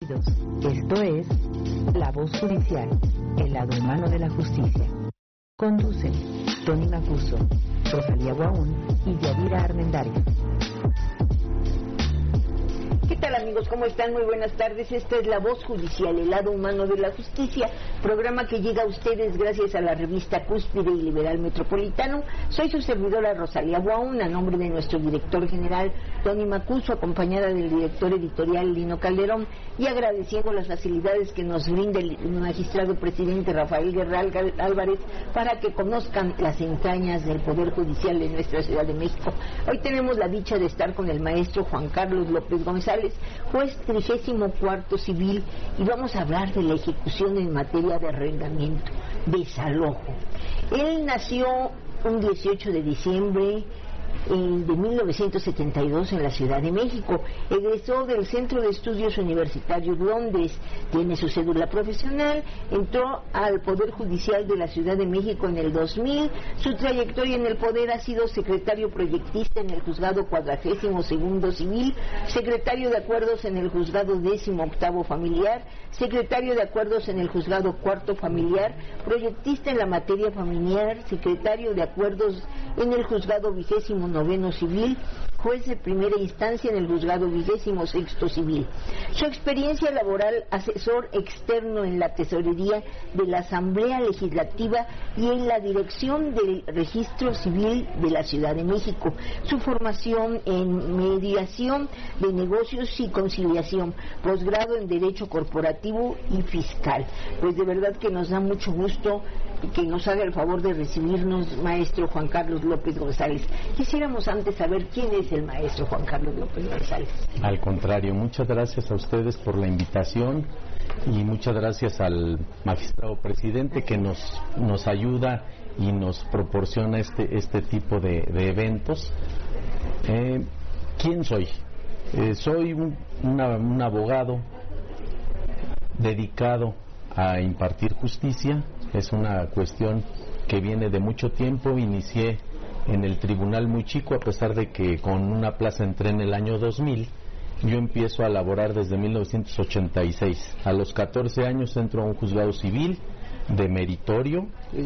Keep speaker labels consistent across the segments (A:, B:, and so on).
A: Bienvenidos. Esto es La Voz Judicial, el lado humano de la justicia. Conducen Tony Macuso, Rosalía Guaún y Yadira Armendáriz.
B: ¿Qué tal, amigos? ¿Cómo están? Muy buenas tardes. Esta es La Voz Judicial, el lado humano de la justicia, programa que llega a ustedes gracias a la revista Cúspide y Liberal Metropolitano. Soy su servidora Rosalía Guaún, a nombre de nuestro director general Tony Macuso, acompañada del director editorial Lino Calderón, y agradeciendo las facilidades que nos brinda el magistrado presidente Rafael Guerra Álvarez para que conozcan las entrañas del Poder Judicial de nuestra Ciudad de México. Hoy tenemos la dicha de estar con el maestro Juan Carlos López González, juez 34º civil, y vamos a hablar de la ejecución en materia de arrendamiento, desalojo. Él nació un 18 de diciembre de 1972 en la Ciudad de México. Egresó del Centro de Estudios Universitarios Londres, tiene su cédula profesional, entró al Poder Judicial de la Ciudad de México en el 2000. Su trayectoria en el Poder ha sido secretario proyectista en el Juzgado 42º Civil, secretario de Acuerdos en el Juzgado 18º Familiar, secretario de Acuerdos en el Juzgado 4º Familiar, proyectista en la materia familiar, secretario de Acuerdos en el Juzgado 29º Civil, juez de primera instancia en el Juzgado 26º Civil. Su experiencia laboral: asesor externo en la Tesorería de la Asamblea Legislativa y en la Dirección del Registro Civil de la Ciudad de México. Su formación en mediación de negocios y conciliación, posgrado en Derecho Corporativo y Fiscal. Pues de verdad que nos da mucho gusto que nos haga el favor de recibirnos, maestro Juan Carlos López González. Quisiéramos antes saber quién es el maestro Juan Carlos López González.
C: Al contrario, muchas gracias a ustedes por la invitación y muchas gracias al magistrado presidente que nos ayuda y nos proporciona este tipo de eventos. ¿Quién soy? Soy un abogado dedicado a impartir justicia. Es una cuestión que viene de mucho tiempo. Inicié en el tribunal muy chico, a pesar de que con una plaza entré en el año 2000. Yo empiezo a laborar desde 1986. A los 14 años entro a un juzgado civil de meritorio,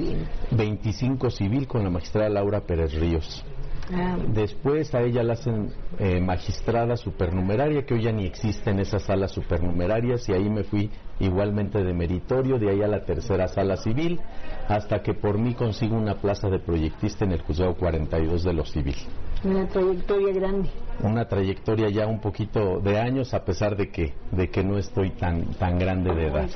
C: 25 civil con la magistrada Laura Pérez Ríos. Después a ella la hacen magistrada supernumeraria, que hoy ya ni existen esas salas supernumerarias, y ahí me fui igualmente de meritorio, de ahí a la tercera sala civil, hasta que por mí consigo una plaza de proyectista en el juzgado 42 de lo civil.
B: Una trayectoria grande.
C: Una trayectoria ya un poquito de años, a pesar de que no estoy tan grande de edad.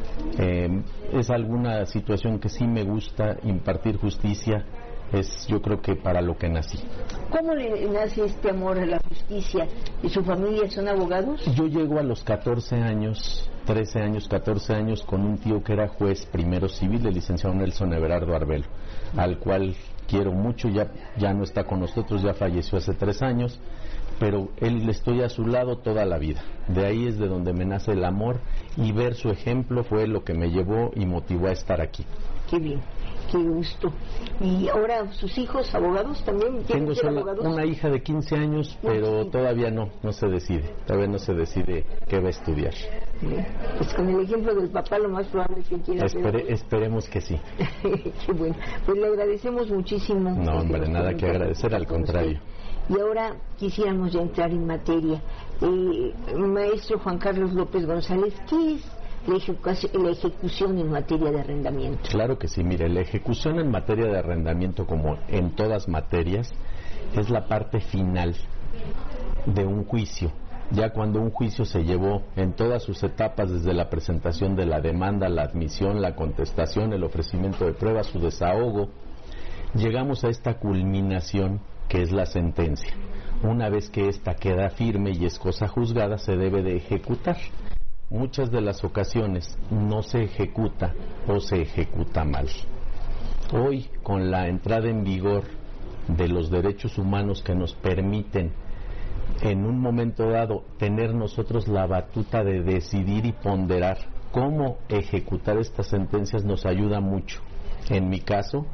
C: Es alguna situación que sí me gusta, impartir justicia. Es, yo creo, que para lo que nací.
B: ¿Cómo le nace este amor a la justicia? ¿Y su familia son abogados?
C: Yo llego a los 14 años, 14 años, con un tío que era juez primero civil, el licenciado Nelson Everardo Arbelo, al cual quiero mucho. Ya no está con nosotros, ya falleció hace 3 años, pero él estoy a su lado toda la vida. De ahí es de donde me nace el amor, y ver su ejemplo fue lo que me llevó y motivó a estar aquí.
B: Qué bien. Qué gusto. ¿Y ahora sus hijos abogados también?
C: Tengo solo una hija de 15 años, pero todavía no se decide. Todavía no se decide qué va a estudiar.
B: Pues con el ejemplo del papá, lo más probable es que quiera
C: Esperemos que sí.
B: Qué bueno. Pues le agradecemos muchísimo.
C: No, hombre, nada que agradecer, al contrario.
B: Y ahora quisiéramos ya entrar en materia. Maestro Juan Carlos López González, ¿qué es la ejecución en materia de arrendamiento?
C: Claro que sí. Mire, la ejecución en materia de arrendamiento, como en todas materias, es la parte final de un juicio. Ya cuando un juicio se llevó en todas sus etapas, desde la presentación de la demanda, la admisión, la contestación, el ofrecimiento de pruebas, su desahogo, llegamos a esta culminación que es la sentencia. Una vez que ésta queda firme y es cosa juzgada, se debe de ejecutar. Muchas de las ocasiones no se ejecuta o se ejecuta mal. Hoy, con la entrada en vigor de los derechos humanos que nos permiten en un momento dado tener nosotros la batuta de decidir y ponderar cómo ejecutar estas sentencias, nos ayuda mucho. En mi caso,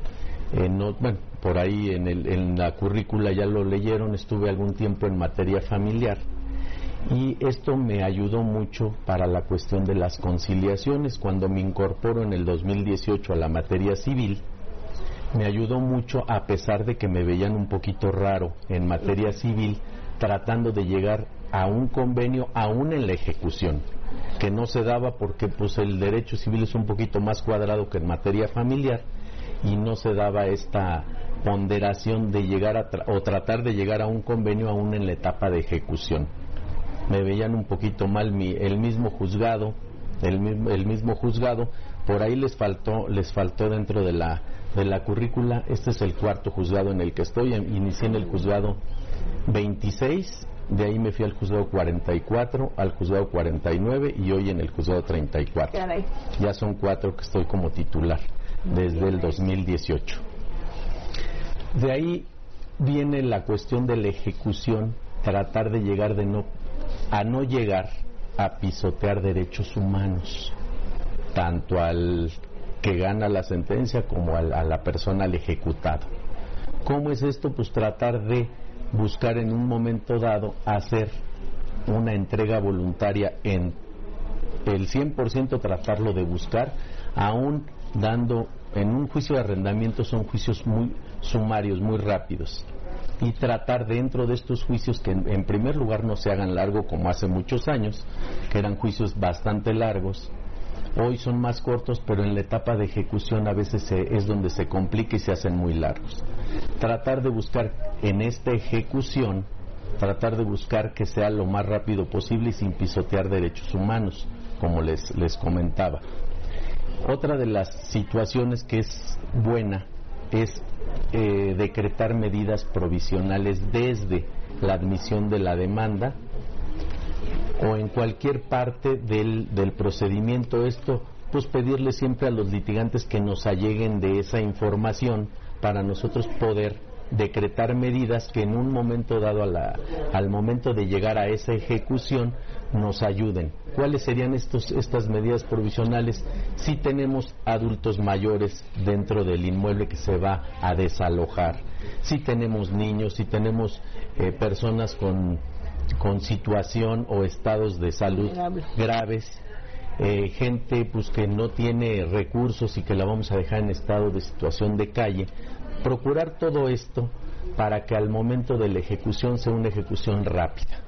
C: por ahí en la currícula ya lo leyeron, estuve algún tiempo en materia familiar, Y esto me ayudó mucho para la cuestión de las conciliaciones. Cuando me incorporo en el 2018 a la materia civil, me ayudó mucho, a pesar de que me veían un poquito raro en materia civil, tratando de llegar a un convenio aún en la ejecución, que no se daba porque pues el derecho civil es un poquito más cuadrado que en materia familiar, y no se daba esta ponderación de llegar o tratar de llegar a un convenio aún en la etapa de ejecución. Me veían un poquito mal el mismo juzgado, por ahí les faltó dentro de la currícula. Este es el cuarto juzgado en el que estoy. Inicié en el juzgado 26, de ahí me fui al juzgado 44, al juzgado 49 y hoy en el juzgado 34.
B: Caray.
C: Ya son 4 que estoy como titular desde el 2018. De ahí viene la cuestión de la ejecución, tratar de llegar a no llegar a pisotear derechos humanos, tanto al que gana la sentencia como a la persona, al ejecutado. ¿Cómo es esto? Pues tratar de buscar en un momento dado hacer una entrega voluntaria en el 100%, tratarlo de buscar, aún dando, en un juicio de arrendamiento son juicios muy sumarios, muy rápidos, y tratar dentro de estos juicios que en primer lugar no se hagan largo como hace muchos años, que eran juicios bastante largos. Hoy son más cortos, pero en la etapa de ejecución a veces es donde se complica y se hacen muy largos. Tratar de buscar en esta ejecución, tratar de buscar que sea lo más rápido posible y sin pisotear derechos humanos, como les comentaba. Otra de las situaciones que es buena es decretar medidas provisionales desde la admisión de la demanda o en cualquier parte del procedimiento. Esto, pues pedirle siempre a los litigantes que nos alleguen de esa información para nosotros poder decretar medidas que en un momento dado al momento de llegar a esa ejecución nos ayuden. ¿Cuáles serían estas medidas provisionales? Si tenemos adultos mayores dentro del inmueble que se va a desalojar, si tenemos niños, si tenemos personas con situación o estados de salud graves, gente pues que no tiene recursos y que la vamos a dejar en estado de situación de calle. Procurar todo esto para que al momento de la ejecución sea una ejecución rápida.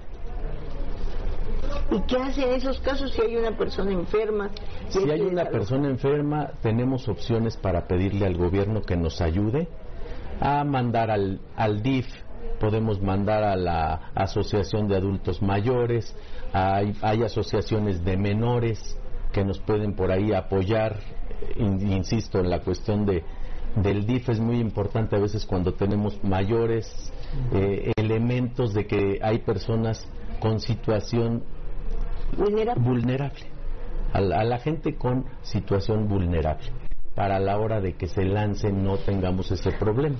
B: ¿Y qué hace en esos casos si hay una persona enferma?
C: Si hay una persona enferma, tenemos opciones para pedirle al gobierno que nos ayude a mandar al DIF, podemos mandar a la Asociación de Adultos Mayores, hay asociaciones de menores que nos pueden por ahí apoyar. Insisto, en la cuestión del DIF es muy importante a veces cuando tenemos mayores, elementos de que hay personas con situación vulnerable, a la gente con situación vulnerable, para la hora de que se lance no tengamos ese problema.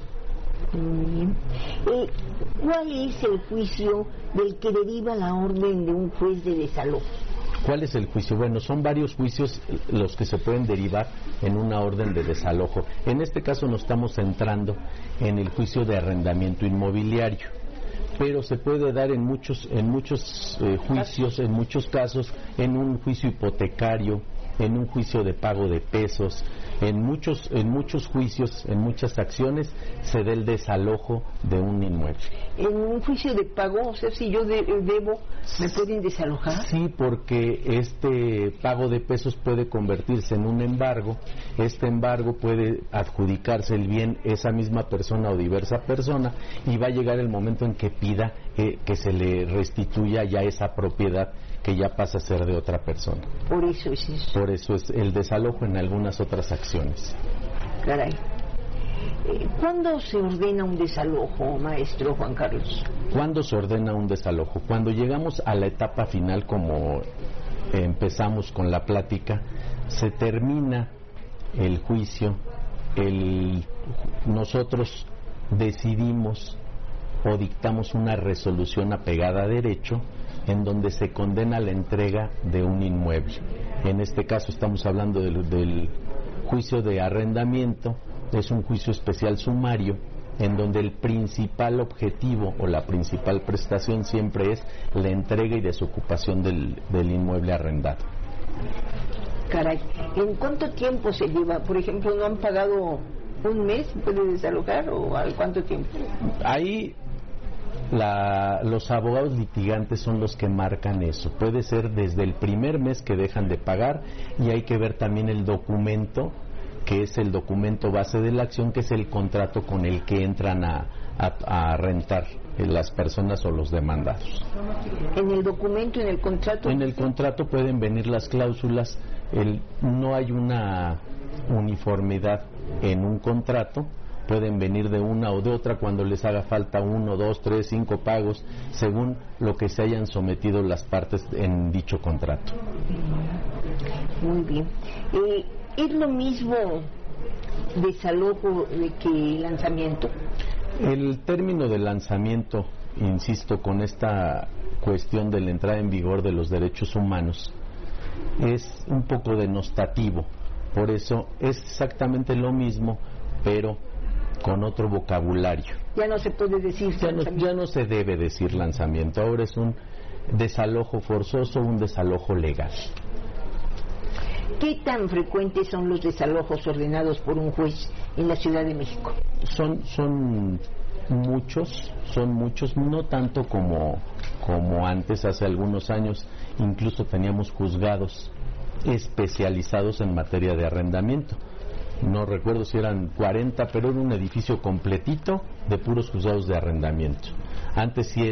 B: ¿Cuál es el juicio del que deriva la orden de un juez de desalojo?
C: ¿Cuál es el juicio? Bueno, son varios juicios los que se pueden derivar en una orden de desalojo. En este caso nos estamos centrando en el juicio de arrendamiento inmobiliario, pero se puede dar en muchos juicios, en muchos casos, en un juicio hipotecario, en un juicio de pago de pesos, en muchos juicios, en muchas acciones se da el desalojo de un inmueble. ¿En un juicio de pago? O sea, si yo debo, ¿me pueden desalojar? Sí, porque este pago de pesos puede convertirse en un embargo. Este embargo puede adjudicarse el bien esa misma persona o diversa persona, y va a llegar el momento en que pida que se le restituya ya esa propiedad que ya pasa a ser de otra persona. Por eso es eso. Por eso es el desalojo en algunas otras acciones.
B: Caray. ¿Cuándo se ordena un desalojo, maestro Juan Carlos?
C: ¿Cuándo se ordena un desalojo? Cuando llegamos a la etapa final, como empezamos con la plática, se termina el juicio, nosotros decidimos o dictamos una resolución apegada a derecho en donde se condena la entrega de un inmueble. En este caso estamos hablando del juicio de arrendamiento. Es un juicio especial sumario en donde el principal objetivo o la principal prestación siempre es la entrega y desocupación del inmueble arrendado.
B: Caray, ¿en cuánto tiempo se lleva? Por ejemplo, ¿no han pagado un mes? ¿Puede desalojar o al cuánto tiempo?
C: Ahí los abogados litigantes son los que marcan eso. Puede ser desde el primer mes que dejan de pagar, y hay que ver también el documento, que es el documento base de la acción, que es el contrato con el que entran a rentar las personas o los demandados.
B: ¿En el documento, en el contrato?
C: En el contrato pueden venir las cláusulas. No hay una uniformidad en un contrato. Pueden venir de una o de otra cuando les haga falta 1, 2, 3, 5 pagos, según lo que se hayan sometido las partes en dicho contrato.
B: Muy bien. ¿Es lo mismo desalojo que lanzamiento?
C: El término de lanzamiento, insisto, con esta cuestión de la entrada en vigor de los derechos humanos, es un poco denostativo. Por eso es exactamente lo mismo, pero con otro vocabulario.
B: Ya no se puede decir
C: ya no se debe decir lanzamiento. Ahora es un desalojo forzoso, un desalojo legal.
B: ¿Qué tan frecuentes son los desalojos ordenados por un juez en la Ciudad de México?
C: Son muchos, no tanto como antes. Hace algunos años incluso teníamos juzgados especializados en materia de arrendamiento. No recuerdo si eran 40, pero era un edificio completito de puros juzgados de arrendamiento. Antes sí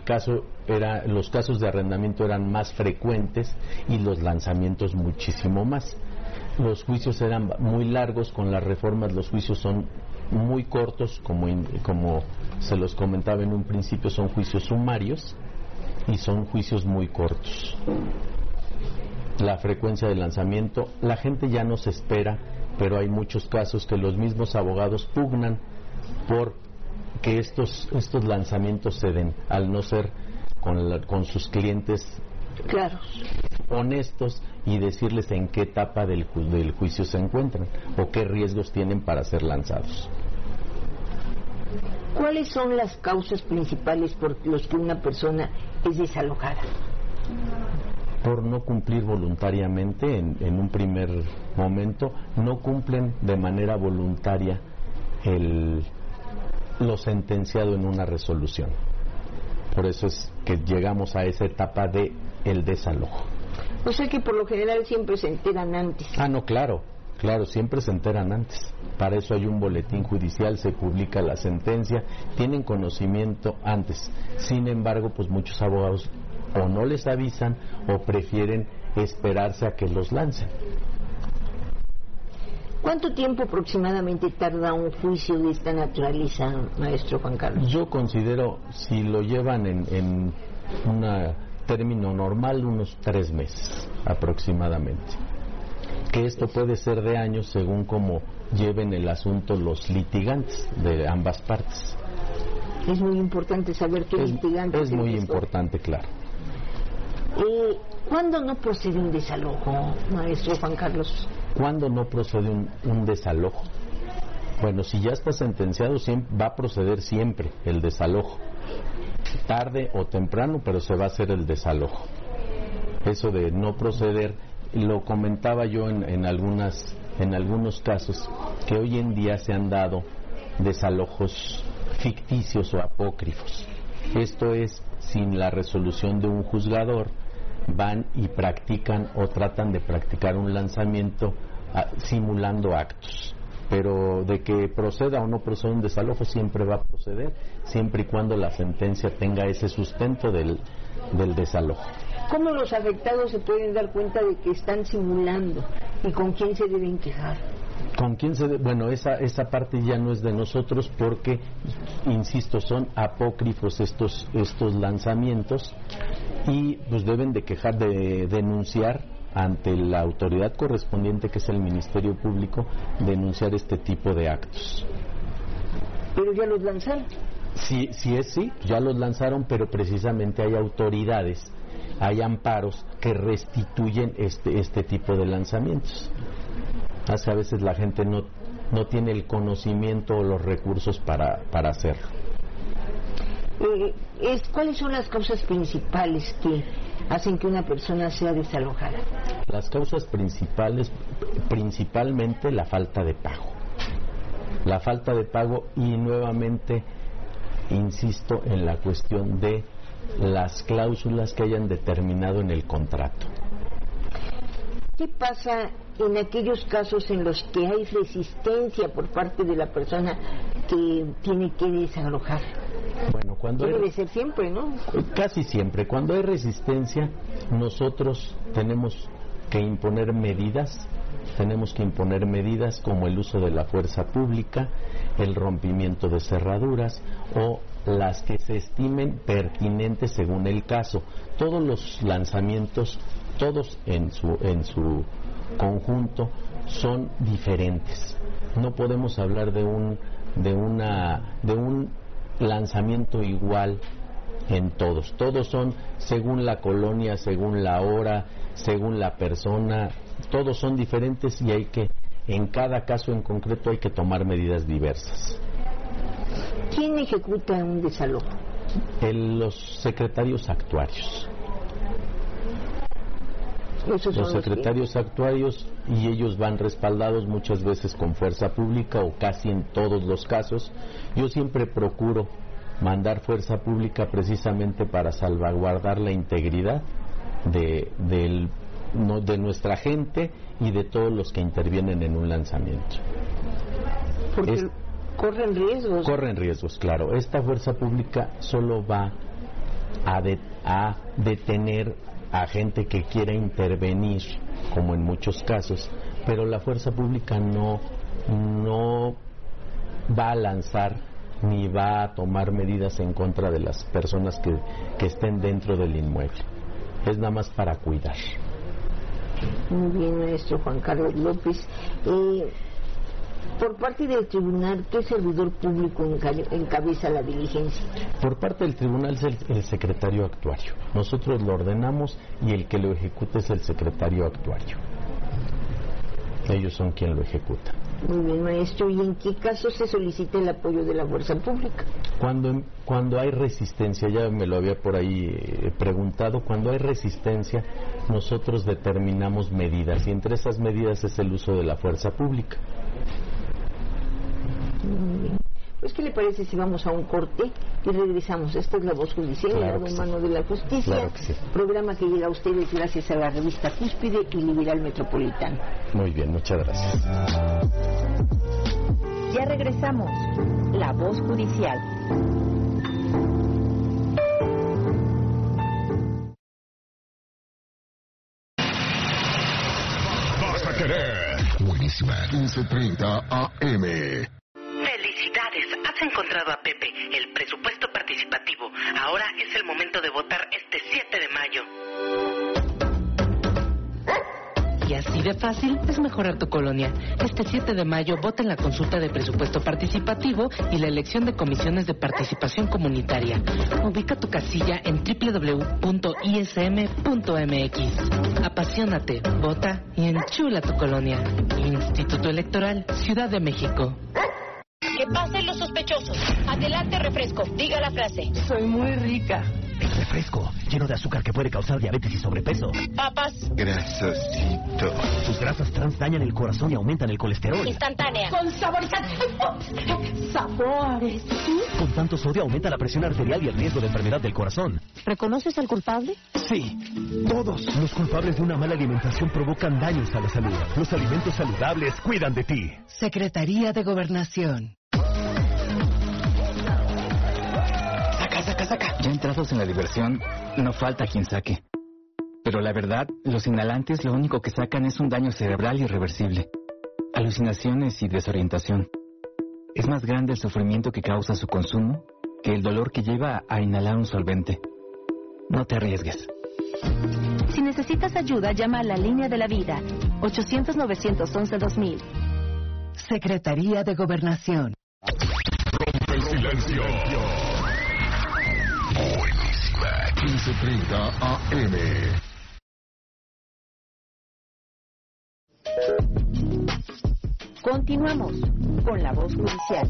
C: los casos de arrendamiento eran más frecuentes y los lanzamientos muchísimo más. Los juicios eran muy largos. Con las reformas los juicios son muy cortos, como se los comentaba en un principio, son juicios sumarios y son juicios muy cortos. La frecuencia de lanzamiento, la gente ya no se espera, pero hay muchos casos que los mismos abogados pugnan por que estos lanzamientos se den, al no ser con sus clientes
B: claros,
C: honestos, y decirles en qué etapa del juicio se encuentran o qué riesgos tienen para ser lanzados.
B: ¿Cuáles son las causas principales por las que una persona es desalojada?
C: Por no cumplir voluntariamente. En un primer momento no cumplen de manera voluntaria lo sentenciado en una resolución. Por eso es que llegamos a esa etapa de el desalojo.
B: O sea que por lo general siempre se enteran antes.
C: No, claro, siempre se enteran antes. Para eso hay un boletín judicial, se publica la sentencia, tienen conocimiento antes. Sin embargo, pues muchos abogados o no les avisan o prefieren esperarse a que los lancen.
B: ¿Cuánto tiempo aproximadamente tarda un juicio de esta naturaleza, maestro Juan Carlos?
C: Yo considero, si lo llevan en un término normal, unos 3 meses aproximadamente. Que esto puede ser de años según cómo lleven el asunto los litigantes de ambas partes.
B: Es muy importante saber qué litigantes.
C: Es muy importante, claro.
B: ¿Cuándo no procede un desalojo, maestro Juan Carlos?
C: ¿Cuándo no procede un desalojo? Bueno, si ya está sentenciado, va a proceder siempre el desalojo. Tarde o temprano, pero se va a hacer el desalojo. Eso de no proceder, lo comentaba yo en algunos casos, que hoy en día se han dado desalojos ficticios o apócrifos. Esto es, sin la resolución de un juzgador, van y practican o tratan de practicar un lanzamiento simulando actos. Pero de que proceda o no proceda un desalojo, siempre va a proceder, siempre y cuando la sentencia tenga ese sustento del desalojo.
B: ¿Cómo los afectados se pueden dar cuenta de que están simulando y con quién se deben quejar?
C: Bueno, esa parte ya no es de nosotros porque, insisto, son apócrifos estos lanzamientos, y pues deben de quejar, de denunciar ante la autoridad correspondiente, que es el Ministerio Público, denunciar este tipo de actos.
B: ¿Pero ya los lanzaron?
C: Sí, ya los lanzaron, pero precisamente hay autoridades, hay amparos que restituyen este tipo de lanzamientos. A veces la gente no tiene el conocimiento o los recursos para hacerlo.
B: ¿Cuáles son las causas principales que hacen que una persona sea desalojada?
C: Las causas principales, principalmente la falta de pago. La falta de pago, y nuevamente insisto en la cuestión de las cláusulas que hayan determinado en el contrato.
B: ¿Qué pasa en aquellos casos en los que hay resistencia por parte de la persona que tiene que desalojar?
C: Bueno, cuando
B: debe ser siempre, ¿no?
C: Casi siempre. Cuando hay resistencia, nosotros tenemos que imponer medidas. Tenemos que imponer medidas como el uso de la fuerza pública, el rompimiento de cerraduras o las que se estimen pertinentes según el caso. Todos los lanzamientos, todos en su conjunto, son diferentes. No podemos hablar de un lanzamiento igual en todos. Todos son según la colonia, según la hora, según la persona. Todos son diferentes y en cada caso en concreto hay que tomar medidas diversas.
B: ¿Quién ejecuta un desalojo?
C: Los secretarios actuarios. Los secretarios actuarios, y ellos van respaldados muchas veces con fuerza pública o casi en todos los casos. Yo siempre procuro mandar fuerza pública precisamente para salvaguardar la integridad de nuestra gente y de todos los que intervienen en un lanzamiento.
B: Porque corren riesgos.
C: Corren riesgos, claro. Esta fuerza pública solo va a detener a gente que quiera intervenir, como en muchos casos, pero la fuerza pública no va a lanzar ni va a tomar medidas en contra de las personas que estén dentro del inmueble. Es nada más para cuidar.
B: Muy bien, maestro Juan Carlos López. Por parte del tribunal, ¿qué servidor público encabeza la diligencia?
C: Por parte del tribunal es el secretario actuario. Nosotros lo ordenamos y el que lo ejecuta es el secretario actuario. Ellos son quien lo ejecuta.
B: Muy bien, maestro. ¿Y en qué caso se solicita el apoyo de la fuerza pública?
C: Cuando hay resistencia, ya me lo había por ahí preguntado, cuando hay resistencia nosotros determinamos medidas y entre esas medidas es el uso de la fuerza pública.
B: Muy bien. Pues, ¿qué le parece si vamos a un corte y regresamos? Esta es La Voz Judicial, el lado humano de la justicia,
C: claro que sí.
B: Programa que llega a ustedes gracias a la revista Cúspide y Liberal Metropolitano.
C: Muy bien, muchas gracias.
A: Ya regresamos. La Voz Judicial.
D: Vas a querer. Buenísima. 15:30 AM.
E: Felicidades, has encontrado a Pepe, el presupuesto participativo. Ahora es el momento de votar este 7 de mayo.
F: Y así de fácil es mejorar tu colonia. Este 7 de mayo vota en la consulta de presupuesto participativo y la elección de comisiones de participación comunitaria. Ubica tu casilla en www.ism.mx. Apasionate, vota y enchula tu colonia. Instituto Electoral, Ciudad de México.
G: Que pasen los sospechosos. Adelante, refresco. Diga la frase.
F: Soy muy rica.
H: El refresco, lleno de azúcar que puede causar diabetes y sobrepeso.
G: Papas.
D: Grasosito.
H: Sus grasas trans dañan el corazón y aumentan el colesterol.
G: Instantánea. Con saborizantes. Sabores.
H: Con tanto sodio aumenta la presión arterial y el riesgo de enfermedad del corazón.
G: ¿Reconoces al culpable?
H: Sí, todos. Los culpables de una mala alimentación provocan daños a la salud. Los alimentos saludables cuidan de ti.
F: Secretaría de Gobernación.
I: Saca. Ya entrados en la diversión, no falta quien saque. Pero la verdad, los inhalantes lo único que sacan es un daño cerebral irreversible. Alucinaciones y desorientación. Es más grande el sufrimiento que causa su consumo que el dolor que lleva a inhalar un solvente. No te arriesgues.
J: Si necesitas ayuda, llama a la Línea de la Vida, 800-911-2000.
F: Secretaría de Gobernación.
D: Rompe el silencio. Buenísima. 15:30 AM.
A: Continuamos con La Voz Judicial.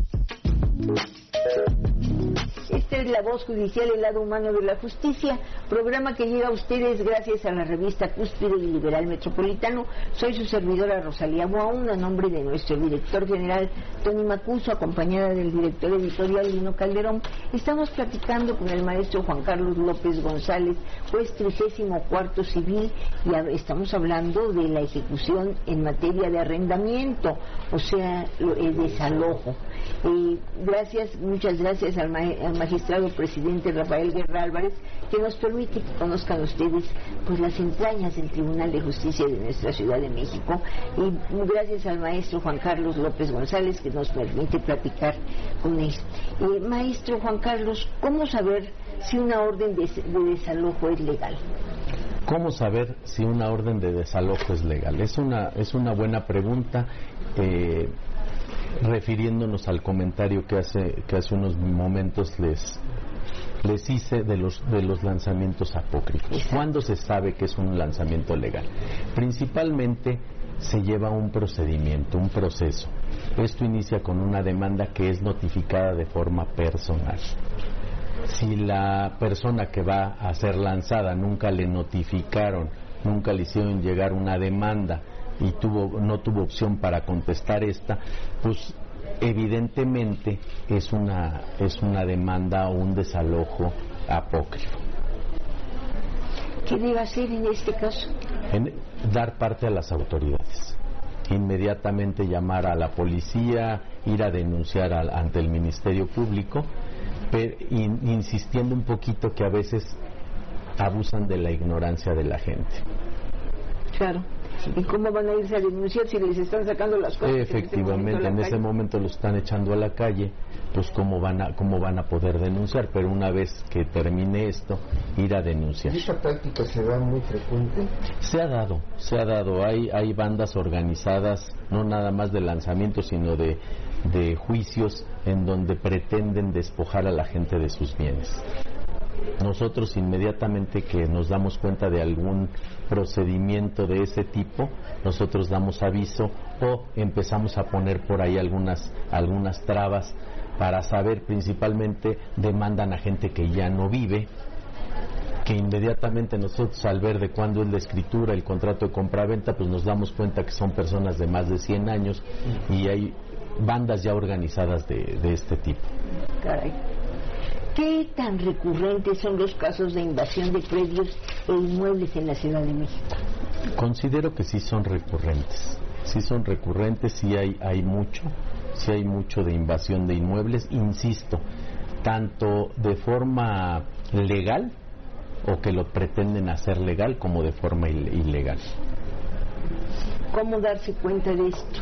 B: Esta es La Voz Judicial, el lado humano de la justicia, programa que llega a ustedes gracias a la revista Cúspide y Liberal Metropolitano. Soy su servidora Rosalía Buaún, a nombre de nuestro director general Tony Macuso, acompañada del director editorial Lino Calderón. Estamos platicando con el maestro Juan Carlos López González, juez 34º civil, y estamos hablando de la ejecución en materia de arrendamiento, o sea, el desalojo. Muchas gracias al magistrado presidente Rafael Guerra Álvarez, que nos permite que conozcan ustedes pues las entrañas del Tribunal de Justicia de nuestra Ciudad de México, y gracias al maestro Juan Carlos López González, que nos permite platicar con él. Maestro Juan Carlos, ¿cómo saber si una orden de desalojo es legal?
C: ¿Cómo saber si una orden de desalojo es legal? Es una buena pregunta, refiriéndonos al comentario que hace unos momentos les hice de los lanzamientos apócrifos. ¿Cuándo se sabe que es un lanzamiento legal? Principalmente se lleva un procedimiento, un proceso. Esto inicia con una demanda que es notificada de forma personal. Si la persona que va a ser lanzada nunca le notificaron, nunca le hicieron llegar una demanda y no tuvo opción para contestar esta, pues evidentemente es una demanda o un desalojo apócrifo.
B: ¿Qué debe hacer en este caso?
C: Dar parte a las autoridades. Inmediatamente llamar a la policía, ir a denunciar ante el Ministerio Público, insistiendo un poquito que a veces abusan de la ignorancia de la gente.
B: Claro. ¿Y cómo van a irse a denunciar si les están sacando las cosas?
C: Efectivamente, en ese momento los están echando a la calle, pues cómo van a poder denunciar, pero una vez que termine esto, ir a denunciar.
K: ¿Y esta práctica se da muy frecuente?
C: Se ha dado, hay bandas organizadas, no nada más de lanzamiento, sino de juicios en donde pretenden despojar a la gente de sus bienes. Nosotros inmediatamente que nos damos cuenta de algún procedimiento de ese tipo, nosotros damos aviso o empezamos a poner por ahí algunas trabas para saber. Principalmente demandan a gente que ya no vive, que inmediatamente nosotros, al ver de cuándo es la escritura, el contrato de compraventa, pues nos damos cuenta que son personas de más de 100 años y hay bandas ya organizadas de este tipo.
B: Caray. ¿Qué tan recurrentes son los casos de invasión de predios e inmuebles en la Ciudad de México?
C: Considero que sí son recurrentes, sí hay mucho de invasión de inmuebles, insisto, tanto de forma legal o que lo pretenden hacer legal como de forma ilegal.
B: ¿Cómo darse cuenta de esto?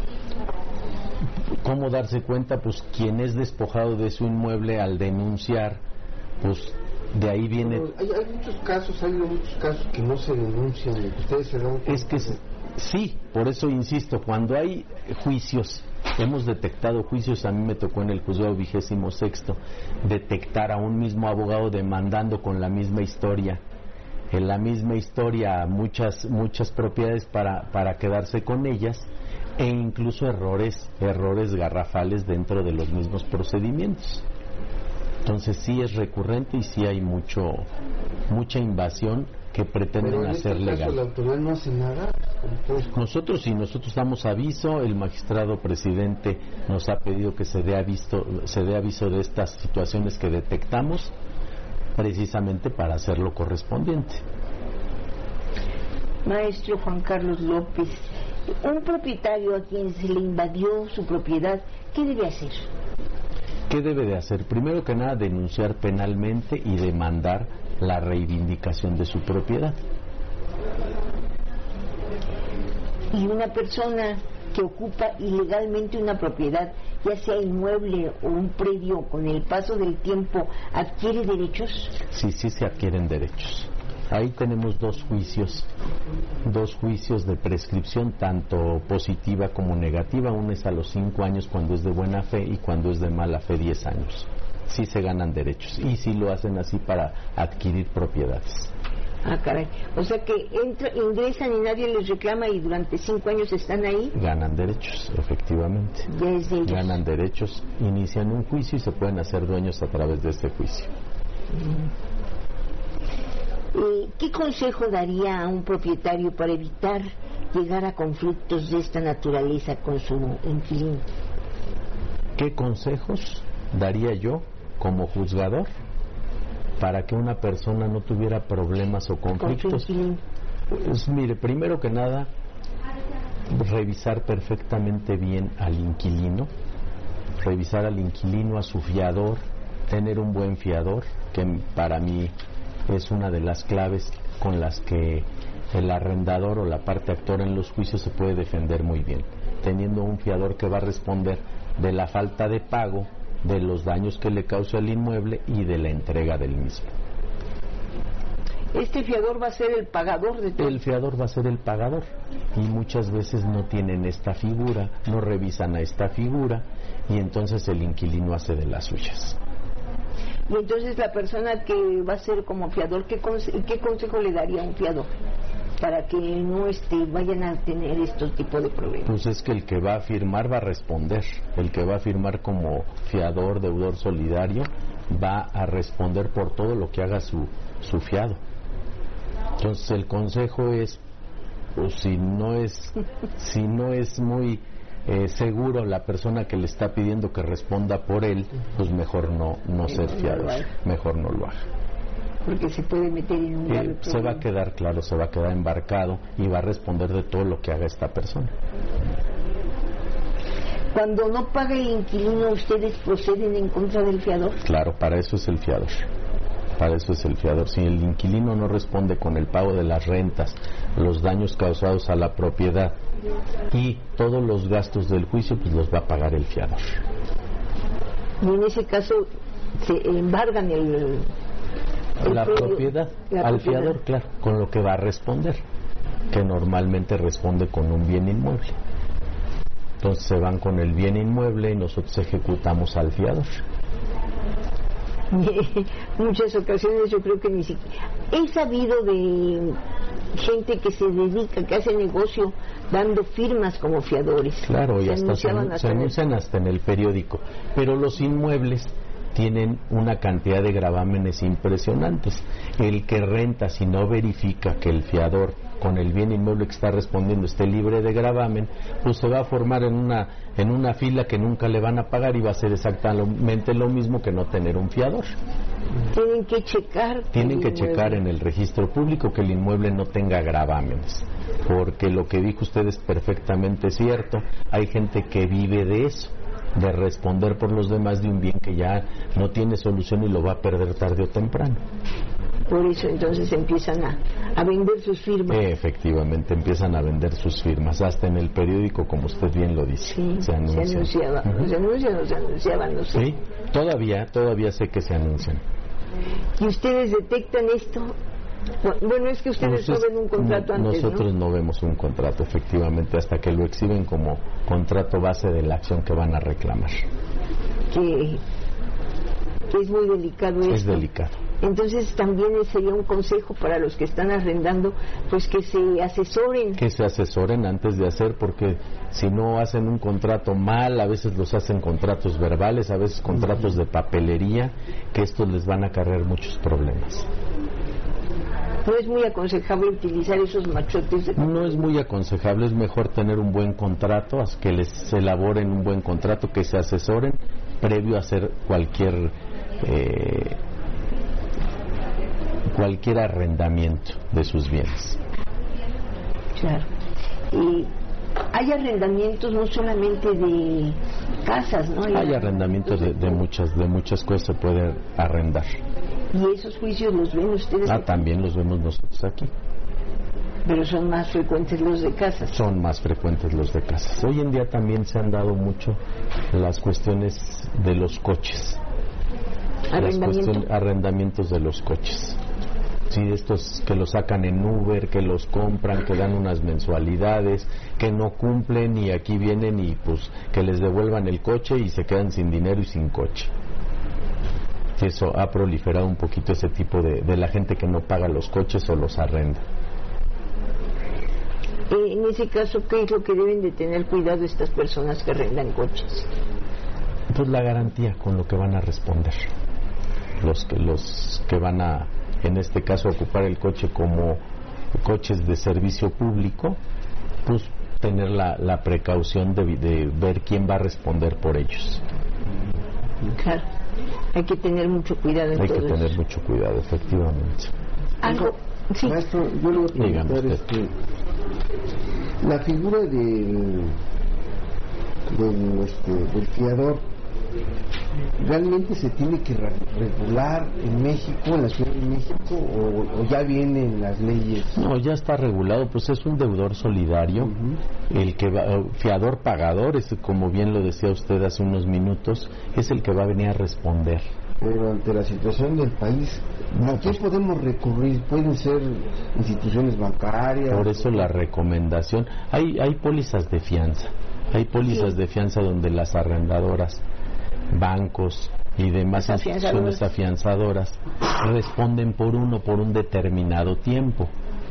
C: ¿Cómo darse cuenta? Pues quien es despojado de su inmueble al denunciar, pues de ahí viene.
K: Hay muchos casos que no se denuncian, ustedes se dan cuenta.
C: Es que sí, por eso insisto, cuando hay juicios, hemos detectado juicios, a mí me tocó en el juzgado 26º detectar a un mismo abogado demandando con la misma historia, en la misma historia muchas propiedades para quedarse con ellas, e incluso errores garrafales dentro de los mismos procedimientos. Entonces sí es recurrente y sí hay mucha invasión que pretenden hacer legal.
K: Pero en este caso la autoridad no hace nada.
C: Nosotros damos aviso, el magistrado presidente nos ha pedido que se dé aviso de estas situaciones que detectamos, precisamente para hacer lo correspondiente.
B: Maestro Juan Carlos López, un propietario a quien se le invadió su propiedad, ¿qué debe hacer?
C: ¿Qué debe de hacer? Primero que nada, denunciar penalmente y demandar la reivindicación de su propiedad.
B: Y una persona que ocupa ilegalmente una propiedad, ya sea inmueble o un predio, con el paso del tiempo, ¿adquiere derechos?
C: Sí se adquieren derechos. Ahí tenemos dos juicios de prescripción, tanto positiva como negativa. Uno es a los 5 años cuando es de buena fe y cuando es de mala fe 10 años. Sí se ganan derechos y sí lo hacen así para adquirir propiedades.
B: Ah, caray. O sea que ingresan y nadie les reclama y durante 5 años están ahí.
C: Ganan derechos, efectivamente.
B: Desde ellos.
C: Ganan derechos, inician un juicio y se pueden hacer dueños a través de este juicio.
B: ¿Qué consejo daría a un propietario para evitar llegar a conflictos de esta naturaleza con su inquilino?
C: ¿Qué consejos daría yo como juzgador para que una persona no tuviera problemas o conflictos? Pues mire, primero que nada, revisar perfectamente bien al inquilino, a su fiador, tener un buen fiador, que para mí es una de las claves con las que el arrendador o la parte actora en los juicios se puede defender muy bien, teniendo un fiador que va a responder de la falta de pago, de los daños que le causa el inmueble y de la entrega del mismo.
B: ¿Este fiador va a ser el pagador de todo?
C: El fiador va a ser el pagador y muchas veces no tienen esta figura, no revisan a esta figura y entonces el inquilino hace de las suyas.
B: Y entonces la persona que va a ser como fiador, ¿qué consejo le daría a un fiador para que no vayan a tener estos tipos de problemas?
C: Pues es que el que va a firmar va a responder, el que va a firmar como fiador, deudor solidario, va a responder por todo lo que haga su fiado. Entonces el consejo es, pues, si no es muy seguro la persona que le está pidiendo que responda por él, pues mejor no ser fiador, mejor no lo haga.
B: Porque se puede meter en un grave
C: se va a quedar, claro, se va a quedar embarcado y va a responder de todo lo que haga esta persona.
B: Cuando no paga el inquilino, ¿ustedes proceden en contra del fiador?
C: Claro, para eso es el fiador. Si el inquilino no responde con el pago de las rentas, los daños causados a la propiedad y todos los gastos del juicio, pues los va a pagar el fiador.
B: Y en ese caso se embargan
C: la propiedad al fiador, claro, con lo que va a responder, que normalmente responde con un bien inmueble. Entonces se van con el bien inmueble y nosotros ejecutamos al fiador.
B: Muchas ocasiones yo creo que ni siquiera he sabido de gente que se dedica, que hace negocio dando firmas como fiadores.
C: Claro, y hasta se anuncian hasta en el periódico. Pero los inmuebles tienen una cantidad de gravámenes impresionantes. El que renta, si no verifica que el fiador con el bien inmueble que está respondiendo esté libre de gravamen, pues se va a formar en una fila que nunca le van a pagar y va a ser exactamente lo mismo que no tener un fiador.
B: Tienen que checar
C: en el registro público que el inmueble no tenga gravámenes, porque lo que dijo usted es perfectamente cierto. Hay gente que vive de eso, de responder por los demás de un bien que ya no tiene solución y lo va a perder tarde o temprano.
B: Por eso entonces empiezan a vender sus firmas.
C: Efectivamente, empiezan a vender sus firmas, hasta en el periódico, como usted bien lo dice.
B: Sí, se anunciaban, no sé.
C: Sí, todavía sé que se anuncian.
B: ¿Y ustedes detectan esto? Bueno, es que ustedes no ven un contrato antes,
C: nosotros no vemos un contrato, efectivamente, hasta que lo exhiben como contrato base de la acción que van a reclamar.
B: Que es muy delicado esto.
C: Es delicado.
B: Entonces también sería un consejo para los que están arrendando, pues que se asesoren.
C: Que se asesoren antes de hacer, porque si no hacen un contrato mal, a veces los hacen contratos verbales, a veces contratos de papelería, que estos les van a acarrear muchos problemas.
B: No es muy aconsejable utilizar esos machotes.
C: No es muy aconsejable, es mejor tener un buen contrato, que les elaboren un buen contrato, que se asesoren previo a hacer cualquier arrendamiento de sus bienes.
B: Claro. Y hay arrendamientos no solamente de casas, ¿no?
C: Hay arrendamientos de muchas cosas se puede arrendar.
B: ¿Y esos juicios los ven ustedes?
C: También los vemos nosotros aquí.
B: Pero son más frecuentes los de casas.
C: Son más frecuentes los de casas. Hoy en día también se han dado mucho las cuestiones de los coches. Arrendamientos de los coches. Sí, estos que los sacan en Uber, que los compran, que dan unas mensualidades, que no cumplen y aquí vienen y pues que les devuelvan el coche y se quedan sin dinero y sin coche. Eso ha proliferado un poquito ese tipo de la gente que no paga los coches o los arrenda.
B: En ese caso, ¿qué es lo que deben de tener cuidado estas personas que arrendan coches?
C: Pues la garantía con lo que van a responder. Los que van a, en este caso, ocupar el coche como coches de servicio público, pues tener la precaución de ver quién va a responder por ellos.
B: Claro, hay que tener mucho cuidado en todo eso.
C: Hay que tener mucho cuidado, efectivamente.
B: Algo, sí.
K: Maestro, yo le voy a preguntar, la figura del fiador, ¿realmente se tiene que regular en México, en la Ciudad de México, o ya vienen las leyes?
C: No, ya está regulado, pues es un deudor solidario, el que va, fiador pagador, es, como bien lo decía usted hace unos minutos, es el que va a venir a responder.
K: Pero ante la situación del país, ¿a qué podemos recurrir? ¿Pueden ser instituciones bancarias?
C: Por eso la recomendación, hay pólizas de fianza, de fianza donde las arrendadoras, bancos y demás instituciones afianzadoras responden por un determinado tiempo.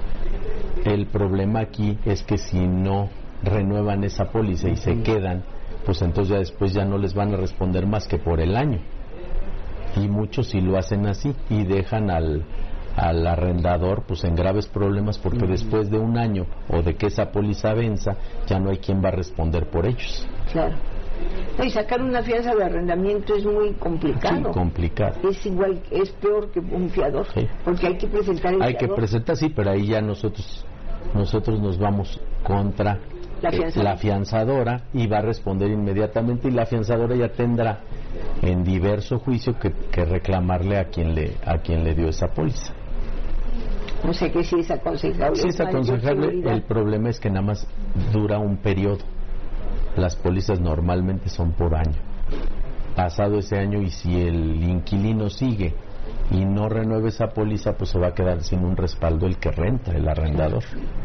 C: El problema aquí es que si no renuevan esa póliza y se quedan, pues entonces ya después ya no les van a responder más que por el año. Y muchos sí lo hacen así y dejan al arrendador pues en graves problemas, porque después de un año o de que esa póliza venza ya no hay quien va a responder por ellos.
B: Claro. Y sacar una fianza de arrendamiento es muy complicado.
C: Sí, complicado.
B: Es igual, es peor que un fiador, sí. Porque hay que presentar el fiador.
C: Hay que presentar, sí, pero ahí ya nosotros nos vamos contra la afianzadora y va a responder inmediatamente, y la afianzadora ya tendrá en diverso juicio que reclamarle a quien le dio esa póliza.
B: O sea que sí es aconsejable.
C: Sí es aconsejable, el problema es que nada más dura un periodo. Las pólizas normalmente son por año. Pasado ese año, y si el inquilino sigue y no renueva esa póliza, pues se va a quedar sin un respaldo el que renta, el arrendador.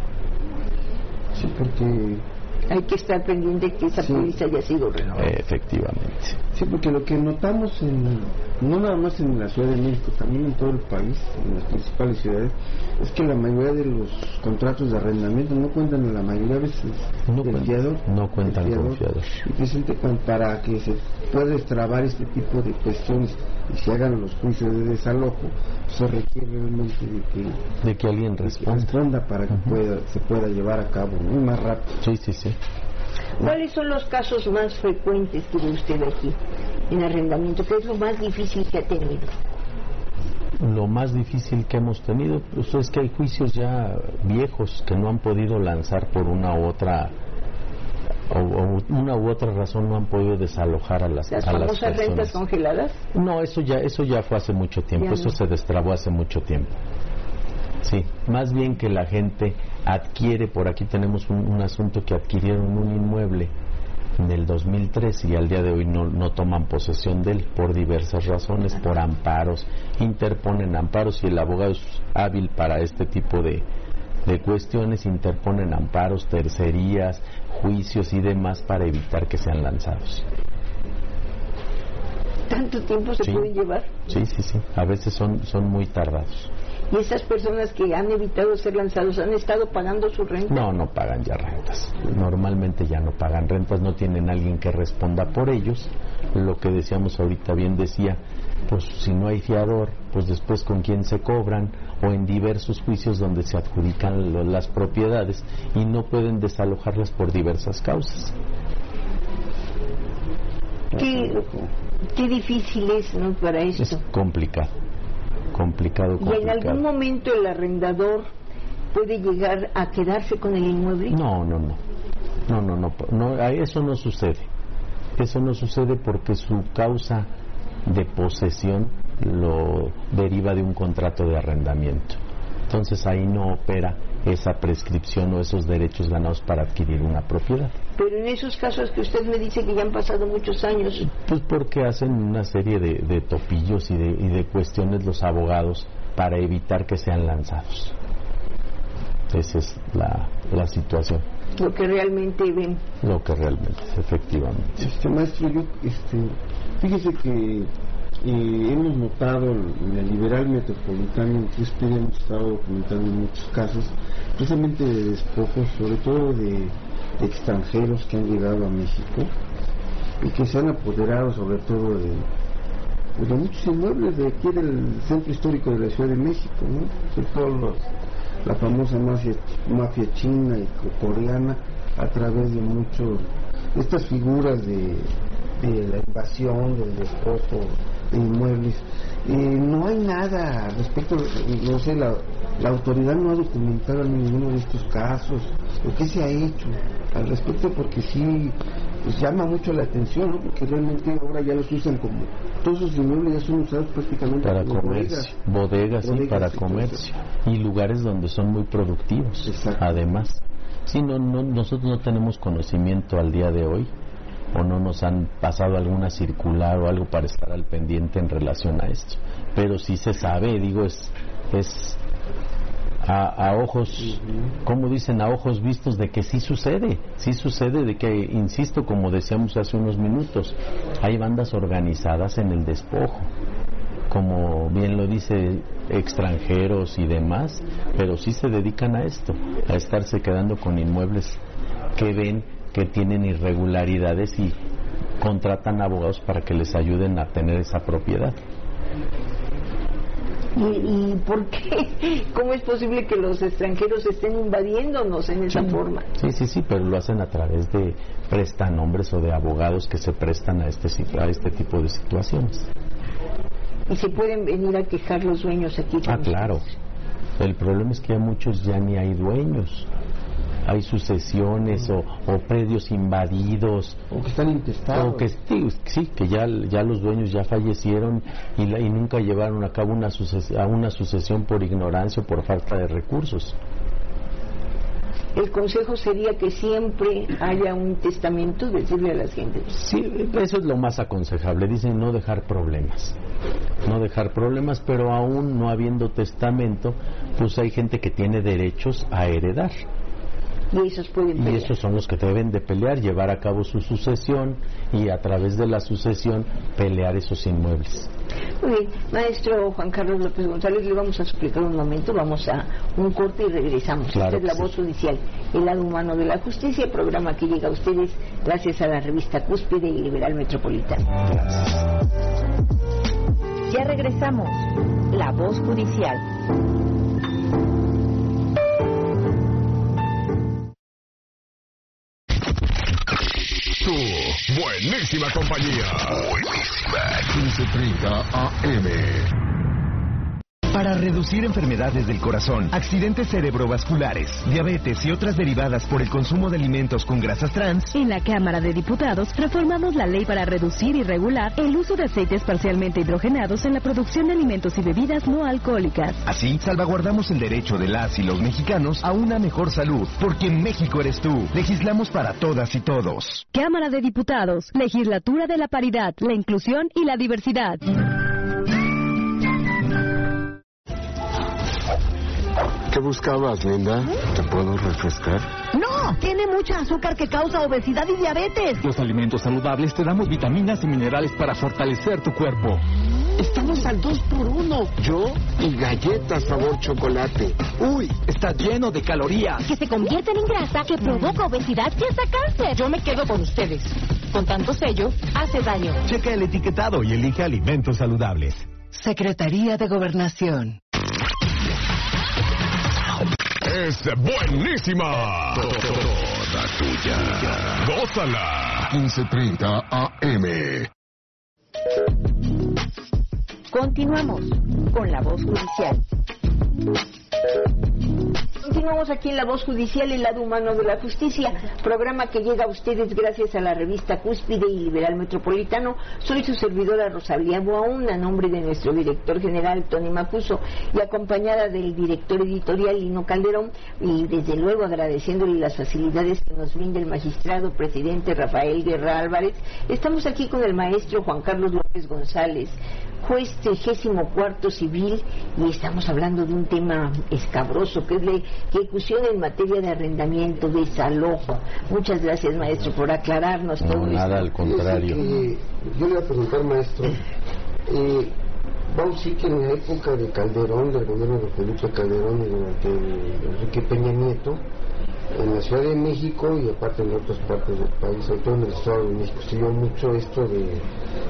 K: Sí, porque
B: hay que estar pendiente que esa póliza haya sido renovada.
C: Efectivamente.
K: Sí, porque lo que notamos no nada más en la Ciudad de México, también en todo el país, en las principales ciudades, es que la mayoría de los contratos de arrendamiento no cuentan en la mayoría de veces del fiador.
C: No cuentan con fiador.
K: Y presente para que se pueda destrabar este tipo de cuestiones y se hagan los juicios de desalojo, se requiere realmente
C: de que alguien responda
K: para que se pueda llevar a cabo muy más rápido.
C: Sí.
B: ¿Cuáles son los casos más frecuentes que ve usted aquí en arrendamiento? ¿Qué es lo más difícil que ha tenido?
C: Lo más difícil que hemos tenido, pues es que hay juicios ya viejos que no han podido lanzar por una u otra razón, no han podido desalojar a las
B: famosas rentas congeladas.
C: No, eso ya fue hace mucho tiempo, eso se destrabó hace mucho tiempo. Sí, más bien que la gente adquiere, por aquí tenemos un asunto que adquirieron un inmueble en el 2003 y al día de hoy no toman posesión de él por diversas razones, por amparos, interponen amparos, y el abogado es hábil para este tipo de cuestiones, interponen amparos, tercerías, juicios y demás para evitar que sean lanzados.
B: ¿Tanto tiempo se pueden llevar?
C: Sí, a veces son muy tardados.
B: ¿Y esas personas que han evitado ser lanzados han estado pagando su renta?
C: No pagan ya rentas. Normalmente ya no pagan rentas, no tienen alguien que responda por ellos. Lo que decíamos ahorita, bien decía, pues si no hay fiador, pues después con quién se cobran, o en diversos juicios donde se adjudican las propiedades y no pueden desalojarlas por diversas causas.
B: Qué difícil es, ¿no?, para esto.
C: Es complicado.
B: ¿Y en algún momento el arrendador puede llegar a quedarse con el inmueble?
C: No, eso no sucede. Eso no sucede porque su causa de posesión lo deriva de un contrato de arrendamiento. Entonces ahí no opera esa prescripción o esos derechos ganados para adquirir una propiedad.
B: Pero en esos casos que usted me dice que ya han pasado muchos años...
C: Pues porque hacen una serie de topillos y de cuestiones los abogados para evitar que sean lanzados. Esa es la situación.
B: Lo que realmente ven.
C: Lo que realmente, efectivamente.
K: Maestro, fíjese que hemos notado en el Liberal Metropolitano, en Cúspide, hemos estado documentando muchos casos, precisamente de despojos, sobre todo de extranjeros que han llegado a México y que se han apoderado sobre todo de muchos inmuebles de aquí del centro histórico de la Ciudad de México, ¿no? Sobre todo la famosa mafia china y coreana, a través de estas figuras de la invasión, del despojo de inmuebles. No hay nada respecto, no sé, la autoridad no ha documentado ninguno de estos casos, o qué se ha hecho al respecto, porque sí, pues llama mucho la atención, ¿no? Porque realmente ahora ya los usan como, todos esos inmuebles ya son usados prácticamente
C: para comercio, bodegas y para comercio, y lugares donde son muy productivos. Exacto. Además, sí, nosotros no tenemos conocimiento al día de hoy, o no nos han pasado alguna circular o algo para estar al pendiente en relación a esto, pero sí se sabe, digo, es a ojos, como dicen, a ojos vistos de que sí sucede de que, insisto, como decíamos hace unos minutos, hay bandas organizadas en el despojo, como bien lo dice, extranjeros y demás, pero sí se dedican a esto, a estarse quedando con inmuebles que ven que tienen irregularidades y contratan abogados para que les ayuden a tener esa propiedad.
B: ¿Y por qué? ¿Cómo es posible que los extranjeros estén invadiéndonos en esa forma?
C: Sí, pero lo hacen a través de prestanombres o de abogados que se prestan a este tipo de situaciones.
B: ¿Y se pueden venir a quejar los dueños aquí?
C: Claro. El problema es que a muchos ya ni hay dueños. Hay sucesiones o predios invadidos,
K: o que están intestados,
C: o que que ya los dueños ya fallecieron y nunca llevaron a cabo una sucesión por ignorancia o por falta de recursos.
B: El consejo sería que siempre haya un testamento, decirle a la gente.
C: Sí, eso es lo más aconsejable. Dicen no dejar problemas, pero aún no habiendo testamento, pues hay gente que tiene derechos a heredar.
B: Y esos pueden pelear.
C: Y esos son los que deben de pelear, llevar a cabo su sucesión y a través de la sucesión pelear esos inmuebles.
B: Muy bien, maestro Juan Carlos López González, le vamos a explicar un momento, vamos a un corte y regresamos.
C: Claro.
B: Esta es La Voz Judicial, el lado humano de la justicia, programa que llega a ustedes gracias a la revista Cúspide y Liberal Metropolitano.
C: Gracias.
A: Ya regresamos, La Voz Judicial.
D: Tu buenísima compañía. Buenísima. 15:30 AM.
H: Para reducir enfermedades del corazón, accidentes cerebrovasculares, diabetes y otras derivadas por el consumo de alimentos con grasas trans,
J: en la Cámara de Diputados reformamos la ley para reducir y regular el uso de aceites parcialmente hidrogenados en la producción de alimentos y bebidas no alcohólicas.
H: Así, salvaguardamos el derecho de las y los mexicanos a una mejor salud, porque México eres tú. Legislamos para todas y todos.
J: Cámara de Diputados, Legislatura de la Paridad, la Inclusión y la Diversidad.
D: ¿Qué buscabas, Linda? ¿Te puedo refrescar?
L: ¡No! Tiene mucha azúcar que causa obesidad y diabetes.
I: Los alimentos saludables te damos vitaminas y minerales para fortalecer tu cuerpo.
M: Estamos al 2x1. Yo y galletas sabor chocolate.
I: ¡Uy! Está lleno de calorías.
G: Que se convierten en grasa, que provoca obesidad y hasta cáncer. Yo me quedo con ustedes. Con tanto sello, hace daño.
H: Checa el etiquetado y elige alimentos saludables.
N: Secretaría de Gobernación.
D: Es buenísima. Toda tuya. Gózala. 15:30 AM.
A: Continuamos con La Voz Judicial.
B: Continuamos aquí en La Voz Judicial, el lado humano de la justicia, programa que llega a ustedes gracias a la revista Cúspide y Liberal Metropolitano. Soy su servidora Rosalía Boaún, a nombre de nuestro director general Tony Macuso y acompañada del director editorial Lino Calderón, y desde luego agradeciéndole las facilidades que nos brinda el magistrado presidente Rafael Guerra Álvarez. Estamos aquí con el maestro Juan Carlos López González, juez 34º civil, y estamos hablando de un tema escabroso que es la ejecución en materia de arrendamiento, desalojo. Muchas gracias, maestro, por aclararnos todo
C: esto. Nada, al contrario.
K: Yo le voy a preguntar, maestro, vamos a decir que en la época de Calderón, del gobierno de Felipe Calderón y durante Enrique Peña Nieto, en la Ciudad de México y aparte en otras partes del país, sobre todo en el Estado de México, se dio mucho esto de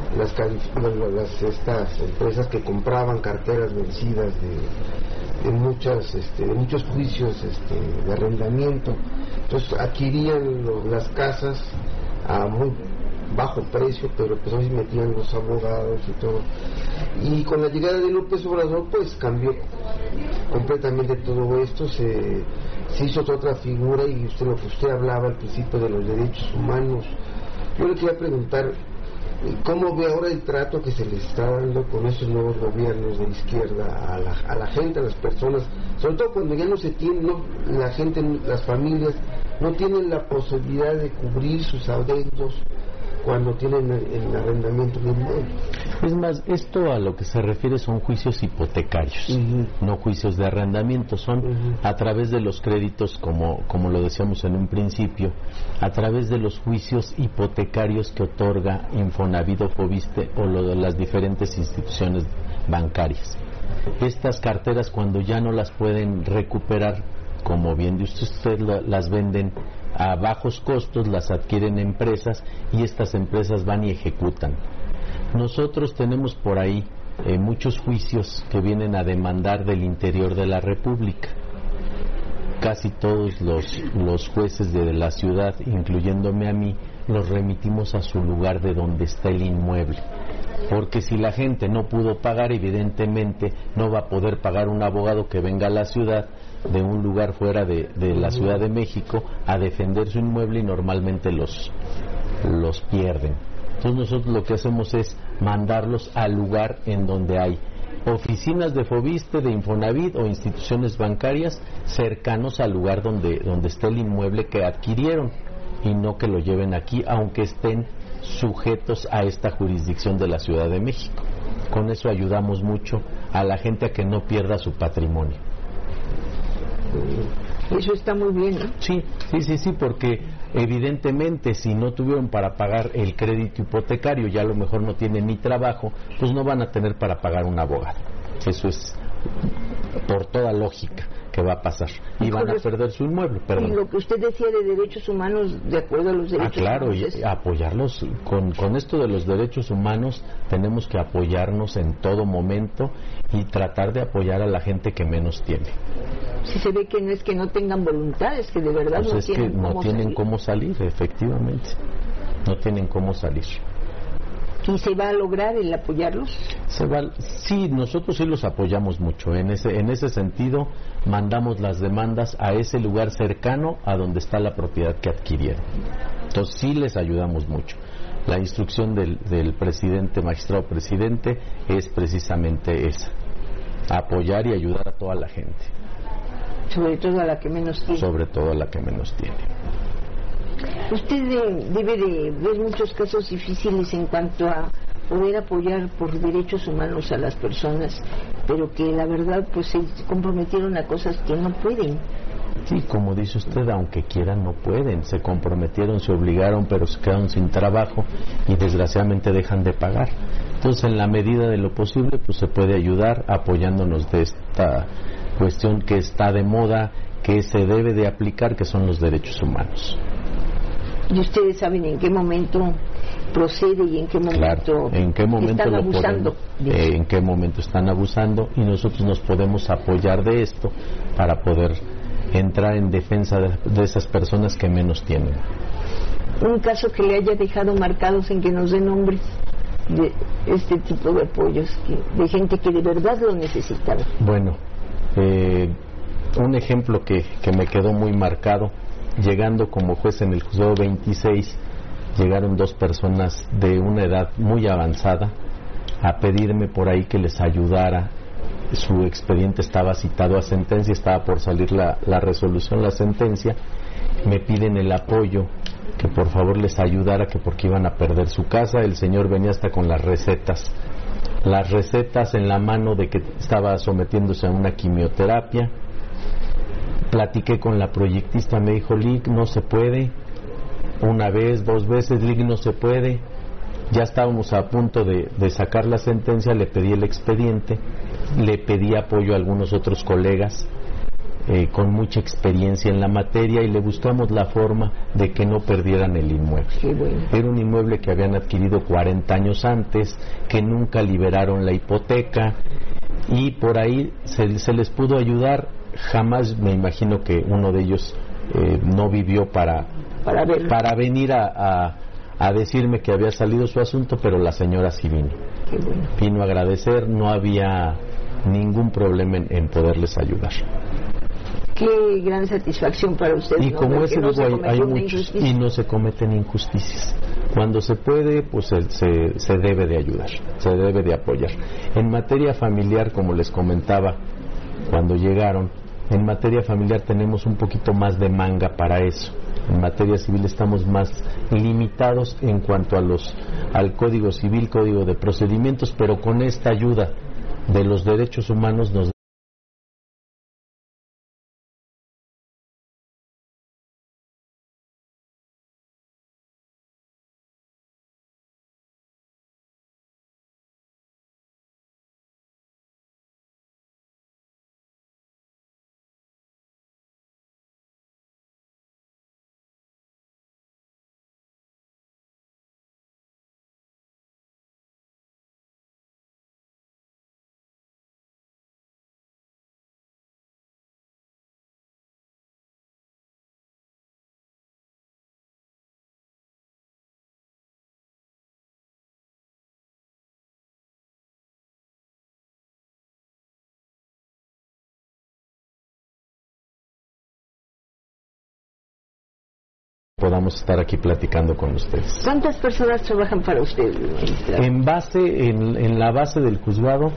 K: estas empresas que compraban carteras vencidas de muchos juicios de arrendamiento. Entonces adquirían las casas a muy bajo precio, pero pues ahí metían los abogados y todo. Y con la llegada de López Obrador pues cambió completamente todo esto, se hizo otra figura, y lo que usted hablaba al principio de los derechos humanos. Yo le quería preguntar, ¿cómo ve ahora el trato que se le está dando con esos nuevos gobiernos de izquierda a la gente, a las personas, sobre todo cuando ya no se tiene, la gente, las familias no tienen la posibilidad de cubrir sus adeudos cuando tienen el arrendamiento de inmueble?
C: Es más, esto a lo que se refiere son juicios hipotecarios, no juicios de arrendamiento, son a través de los créditos, como lo decíamos en un principio, a través de los juicios hipotecarios que otorga Infonavit o Foviste o lo de las diferentes instituciones bancarias. Estas carteras, cuando ya no las pueden recuperar, como bien dice usted, las venden a bajos costos, las adquieren empresas y estas empresas van y ejecutan. Nosotros tenemos por ahí muchos juicios que vienen a demandar del interior de la República. Casi todos los jueces de la ciudad, incluyéndome a mí, los remitimos a su lugar de donde está el inmueble. Porque si la gente no pudo pagar, evidentemente no va a poder pagar un abogado que venga a la ciudad de un lugar fuera de la Ciudad de México a defender su inmueble, y normalmente los pierden. Entonces nosotros lo que hacemos es mandarlos al lugar en donde hay oficinas de Foviste, de Infonavit o instituciones bancarias cercanos al lugar donde está el inmueble que adquirieron, y no que lo lleven aquí, aunque estén sujetos a esta jurisdicción de la Ciudad de México. Con eso ayudamos mucho a la gente a que no pierda su patrimonio.
B: Eso está muy bien, ¿no?
C: Sí, porque evidentemente si no tuvieron para pagar el crédito hipotecario, ya a lo mejor no tienen ni trabajo, pues no van a tener para pagar un abogado. Eso es por toda lógica que va a pasar, y van a perder su inmueble.
B: Y lo que usted decía de derechos humanos, de acuerdo a los derechos
C: humanos.
B: Claro,
C: y apoyarlos con esto de los derechos humanos, tenemos que apoyarnos en todo momento y tratar de apoyar a la gente que menos tiene.
B: Si se ve que no es que no tengan voluntad, es que de verdad
C: pues no tienen cómo salir, efectivamente, no tienen cómo salir.
B: ¿Y se va a lograr el apoyarlos?
C: Sí, nosotros sí los apoyamos mucho. En ese sentido, mandamos las demandas a ese lugar cercano a donde está la propiedad que adquirieron. Entonces sí les ayudamos mucho. La instrucción del presidente, magistrado presidente, es precisamente esa: apoyar y ayudar a toda la gente.
B: Sobre todo a la que menos tiene.
C: Sobre todo a la que menos tiene.
B: Usted debe de ver muchos casos difíciles en cuanto a poder apoyar por derechos humanos a las personas, pero que la verdad pues se comprometieron a cosas que no pueden.
C: Sí, como dice usted, aunque quieran no pueden, se comprometieron, se obligaron, pero se quedaron sin trabajo y desgraciadamente dejan de pagar. Entonces, en la medida de lo posible, pues se puede ayudar apoyándonos de esta cuestión que está de moda, que se debe de aplicar, que son los derechos humanos.
B: Y ustedes saben en qué momento procede y en qué momento, están abusando.
C: En qué momento están abusando, y nosotros nos podemos apoyar de esto para poder entrar en defensa de esas personas que menos tienen.
B: Un caso que le haya dejado marcados, en que nos den nombres de este tipo de apoyos, de gente que de verdad lo necesitaba.
C: Bueno, un ejemplo que me quedó muy marcado: llegando como juez en el juzgado 26, llegaron dos personas de una edad muy avanzada a pedirme por ahí que les ayudara. Su expediente estaba citado a sentencia, estaba por salir la resolución, la sentencia. Me piden el apoyo, que por favor les ayudara, que porque iban a perder su casa. El señor venía hasta con las recetas en la mano de que estaba sometiéndose a una quimioterapia. Platiqué con la proyectista, me dijo: Lic, no se puede. Una vez, dos veces, Lic, no se puede. ya estábamos a punto de sacar la sentencia, le pedí el expediente, le pedí apoyo a algunos otros colegas con mucha experiencia en la materia y le buscamos la forma de que no perdieran el inmueble.
B: Bueno.
C: Era un inmueble que habían adquirido 40 años antes, que nunca liberaron la hipoteca y por ahí se les pudo ayudar. Jamás me imagino que uno de ellos no vivió para venir a decirme que había salido su asunto, pero la señora sí vino.
B: Qué bueno.
C: Vino a agradecer, no había ningún problema en poderles ayudar.
B: Qué gran satisfacción para ustedes.
C: Y como ese
B: no
C: digo, hay muchos y no se cometen injusticias. Cuando se puede, pues se debe de ayudar, se debe de apoyar. En materia familiar, como les comentaba cuando llegaron, en materia familiar tenemos un poquito más de manga para eso. En materia civil estamos más limitados en cuanto al Código Civil, Código de Procedimientos, pero con esta ayuda de los derechos humanos nos podamos estar aquí platicando con ustedes.
B: ¿Cuántas personas trabajan para usted, magistrado?
C: En la base del juzgado,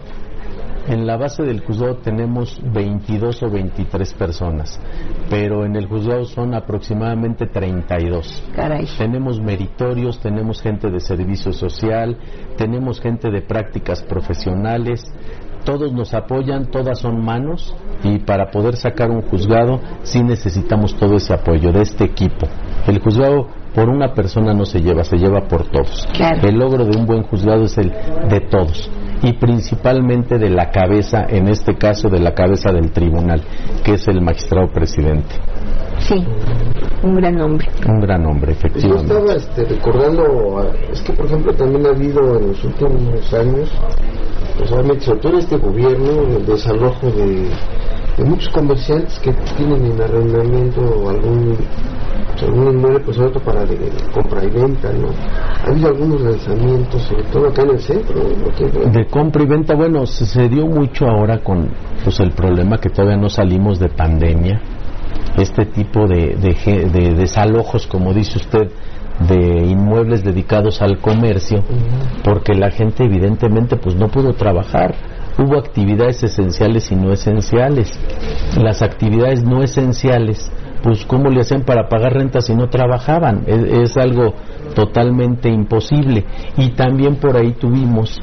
C: tenemos 22 o 23 personas, pero en el juzgado son aproximadamente 32.
B: Caray.
C: Tenemos meritorios, tenemos gente de servicio social, tenemos gente de prácticas profesionales. Todos nos apoyan, todas son manos, y para poder sacar un juzgado sí necesitamos todo ese apoyo de este equipo. El juzgado por una persona no se lleva por todos.
B: Claro.
C: El logro de un buen juzgado es el de todos, y principalmente de la cabeza, en este caso de la cabeza del tribunal, que es el magistrado presidente.
B: Sí, un gran hombre.
C: Un gran hombre, efectivamente.
M: Yo estaba recordando, es que por ejemplo también ha habido en los últimos años, pues obviamente sobre todo en este gobierno, el desalojo de muchos comerciantes que tienen en arrendamiento algún inmueble, pues sobre todo para compra y venta, ¿no? Ha habido algunos lanzamientos, sobre todo acá en el centro, ¿no?
C: De compra y venta, bueno, se dio mucho ahora con pues el problema que todavía no salimos de pandemia. Este tipo de desalojos, como dice usted, de inmuebles dedicados al comercio, porque la gente evidentemente pues no pudo trabajar. Hubo actividades esenciales y no esenciales. Las actividades no esenciales, pues ¿cómo le hacían para pagar renta si no trabajaban? Es algo totalmente imposible. Y también por ahí tuvimos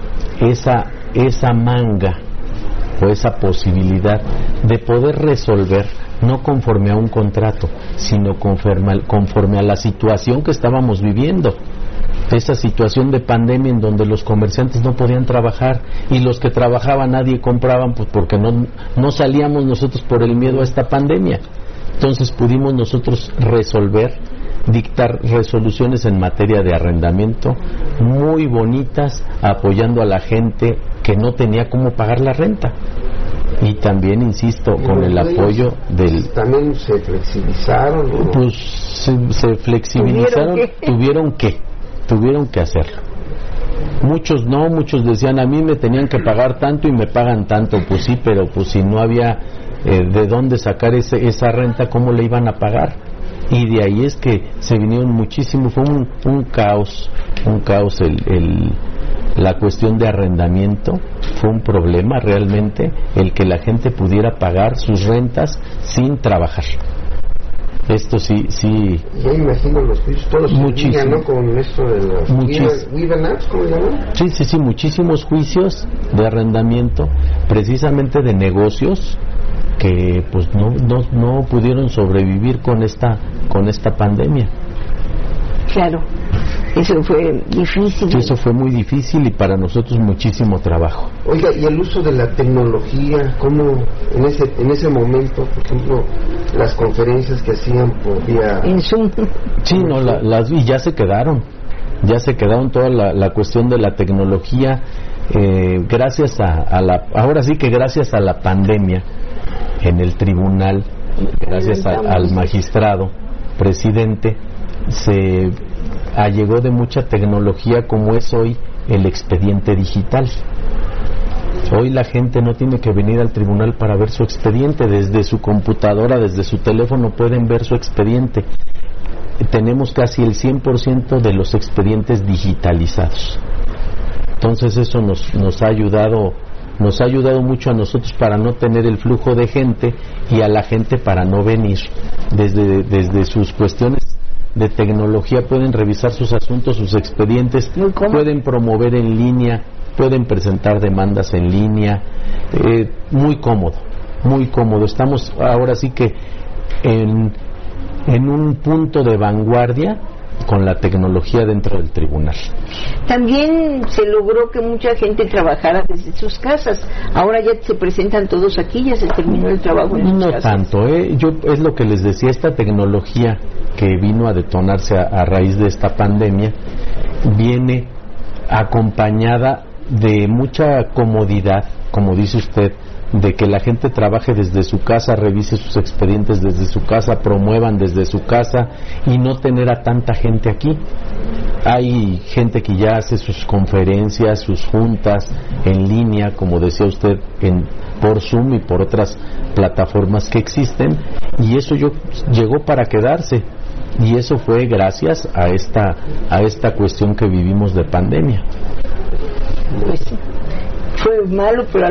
C: esa manga o esa posibilidad de poder resolver no conforme a un contrato, sino conforme a la situación que estábamos viviendo. Esa situación de pandemia en donde los comerciantes no podían trabajar y los que trabajaban nadie compraban, pues porque no salíamos nosotros por el miedo a esta pandemia. Entonces pudimos nosotros dictar resoluciones en materia de arrendamiento muy bonitas, apoyando a la gente que no tenía cómo pagar la renta. Y también, insisto, con el apoyo del...
M: ¿También se flexibilizaron? ¿No?
C: Pues se flexibilizaron, tuvieron que hacerlo. Muchos decían, a mí me tenían que pagar tanto y me pagan tanto. Pues sí, pero pues si no había de dónde sacar esa renta, ¿cómo le iban a pagar? Y de ahí es que se vinieron muchísimo, fue un caos la cuestión de arrendamiento, fue un problema realmente el que la gente pudiera pagar sus rentas sin trabajar. Esto sí.
M: Ya imagino los juicios, todos
C: muchísimo,
M: ¿no? Con esto de los Wivenats, ¿cómo llaman?
C: Sí, muchísimos juicios de arrendamiento, precisamente de negocios que pues no pudieron sobrevivir con esta pandemia.
B: Claro. Eso fue difícil.
C: Sí, eso fue muy difícil y para nosotros muchísimo trabajo.
M: Oiga, y el uso de la tecnología, ¿cómo en ese momento, por ejemplo, las conferencias que hacían por vía...
B: En Zoom.
C: Sí, no, y ya se quedaron toda la cuestión de la tecnología, gracias ahora sí que gracias a la pandemia, en el tribunal, gracias al magistrado presidente, se allegó de mucha tecnología como es hoy el expediente digital. Hoy la gente no tiene que venir al tribunal para ver su expediente, desde su computadora, desde su teléfono pueden ver su expediente. Tenemos casi el 100% de los expedientes digitalizados. Entonces eso nos ha ayudado mucho a nosotros para no tener el flujo de gente y a la gente para no venir. Desde sus cuestiones de tecnología pueden revisar sus asuntos, sus expedientes, pueden promover en línea, pueden presentar demandas en línea, muy cómodo. Estamos ahora sí que en un punto de vanguardia con la tecnología dentro del tribunal.
B: También se logró que mucha gente trabajara desde sus casas. Ahora ya se presentan todos aquí, ya se terminó el trabajo en sus casas.
C: No tanto, es lo que les decía, esta tecnología que vino a detonarse a raíz de esta pandemia viene acompañada de mucha comodidad, como dice usted, de que la gente trabaje desde su casa, revise sus expedientes desde su casa, promuevan desde su casa y no tener a tanta gente aquí. Hay gente que ya hace sus conferencias, sus juntas en línea, como decía usted, por Zoom y por otras plataformas que existen, y eso llegó para quedarse, y eso fue gracias a esta cuestión que vivimos de pandemia.
B: Pues sí. Fue malo, pero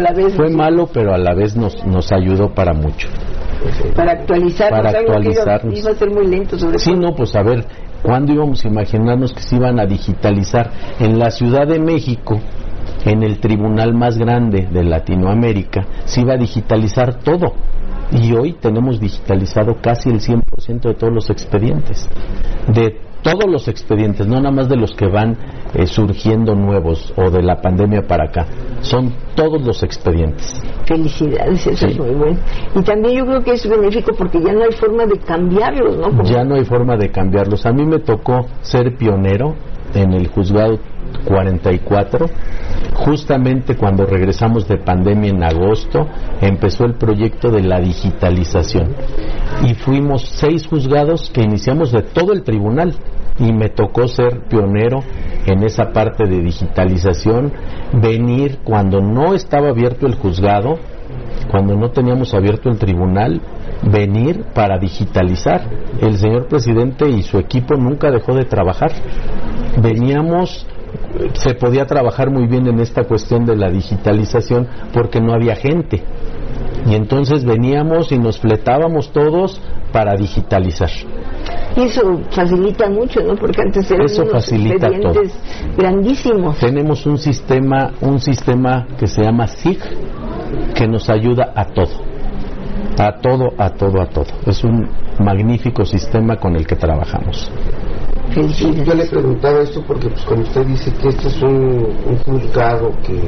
B: a la vez nos ayudó para mucho. Para actualizarnos. Iba a ser muy lento sobre todo.
C: Sí, no, pues a ver, ¿cuándo íbamos a imaginarnos que se iban a digitalizar? En la Ciudad de México, en el tribunal más grande de Latinoamérica, se iba a digitalizar todo. Y hoy tenemos digitalizado casi el 100% de todos los expedientes. De todos los expedientes, no nada más de los que van surgiendo nuevos o de la pandemia para acá, son todos los expedientes.
B: Felicidades, eso es muy bueno. Y también yo creo que es benéfico porque ya no hay forma de cambiarlos, ¿no?
C: Ya no hay forma de cambiarlos. A mí me tocó ser pionero en el juzgado 44, justamente cuando regresamos de pandemia en agosto, empezó el proyecto de la digitalización y fuimos 6 juzgados que iniciamos de todo el tribunal y me tocó ser pionero en esa parte de digitalización, venir cuando no estaba abierto el juzgado, cuando no teníamos abierto el tribunal, venir para digitalizar. El señor presidente y su equipo nunca dejó de trabajar. Veníamos, se podía trabajar muy bien en esta cuestión de la digitalización porque no había gente. Y entonces veníamos y nos fletábamos todos para digitalizar.
B: Y eso facilita mucho, ¿no? Porque antes eran unos expedientes grandísimos.
C: Tenemos un sistema que se llama SIG, que nos ayuda a todo. A todo. Es un magnífico sistema con el que trabajamos.
M: Sí, yo le preguntaba esto porque, pues, como usted dice que este es un juzgado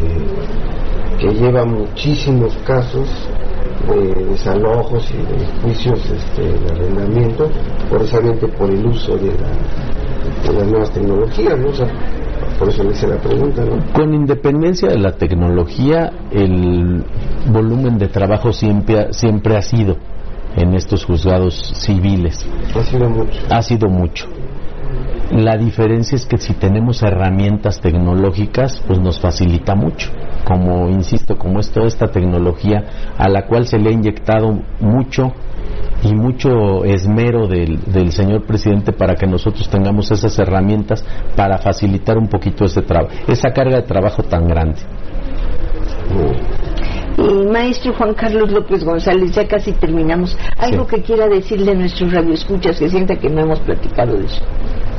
M: que lleva muchísimos casos de desalojos y de juicios de arrendamiento, precisamente por el uso de las nuevas tecnologías, ¿no? O sea, por eso le hice la pregunta, ¿no?
C: Con independencia de la tecnología, el volumen de trabajo siempre ha sido en estos juzgados civiles. Ha sido mucho. La diferencia es que si tenemos herramientas tecnológicas, pues nos facilita mucho. Como insisto, como es toda esta tecnología a la cual se le ha inyectado mucho y mucho esmero del señor presidente para que nosotros tengamos esas herramientas para facilitar un poquito esa carga de trabajo tan grande.
B: Y maestro Juan Carlos López González, ya casi terminamos. ¿Algo que quiera decirle a nuestros radioescuchas que sienta que no hemos platicado de eso?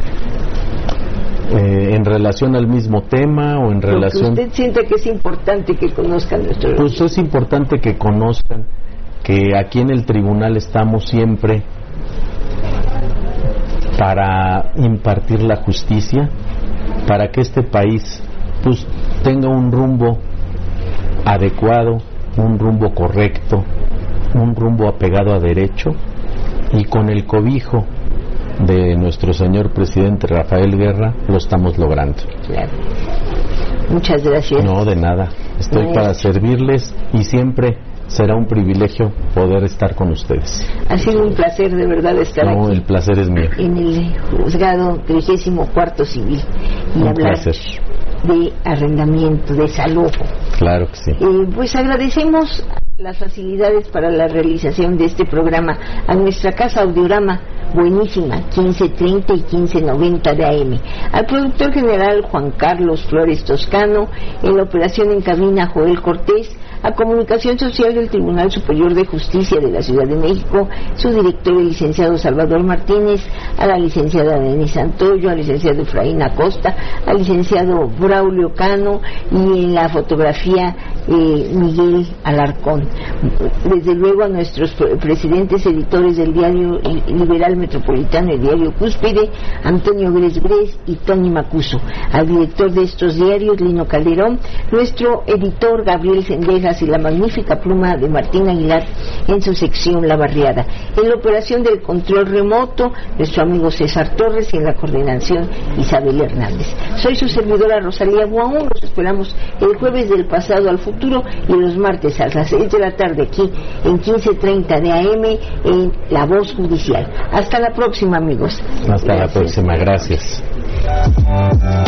C: En relación al mismo tema o en relación...
B: ¿Usted siente que es importante que conozcan nuestro...
C: Pues es importante que conozcan que aquí en el tribunal estamos siempre para impartir la justicia, para que este país pues tenga un rumbo adecuado, un rumbo correcto, un rumbo apegado a derecho, y con el cobijo de nuestro señor presidente Rafael Guerra lo estamos logrando.
B: Claro. Muchas gracias.
C: No, de nada. Estoy para servirles y siempre será un privilegio poder estar con ustedes.
B: Ha sido un placer de verdad estar aquí.
C: El placer es mío.
B: En el juzgado 34º Civil y
C: un
B: hablar
C: placer.
B: De arrendamiento, de desalojo.
C: Claro que sí.
B: Pues agradecemos las facilidades para la realización de este programa a nuestra casa Audiorama, buenísima, 1530 y 1590 de AM, al productor general Juan Carlos Flores Toscano, en la operación en cabina Joel Cortés, a Comunicación Social del Tribunal Superior de Justicia de la Ciudad de México, su director el licenciado Salvador Martínez, a la licenciada Denise Antoyo, al licenciado Efraín Acosta, al licenciado Braulio Cano, y en la fotografía Miguel Alarcón. Desde luego a nuestros presidentes editores del diario Liberal Metropolitano y diario Cúspide, Antonio Gres y Tony Macuso, al director de estos diarios, Lino Calderón, nuestro editor Gabriel Sendejas y la magnífica pluma de Martín Aguilar en su sección La Barriada. En la operación del control remoto, nuestro amigo César Torres, y en la coordinación Isabel Hernández. Soy su servidora Rosalía Buaún. Los esperamos el jueves del pasado al futuro y los martes a las 6 de la tarde aquí en 1530 de AM en La Voz Judicial. Hasta la próxima, amigos.
C: Hasta la próxima, gracias.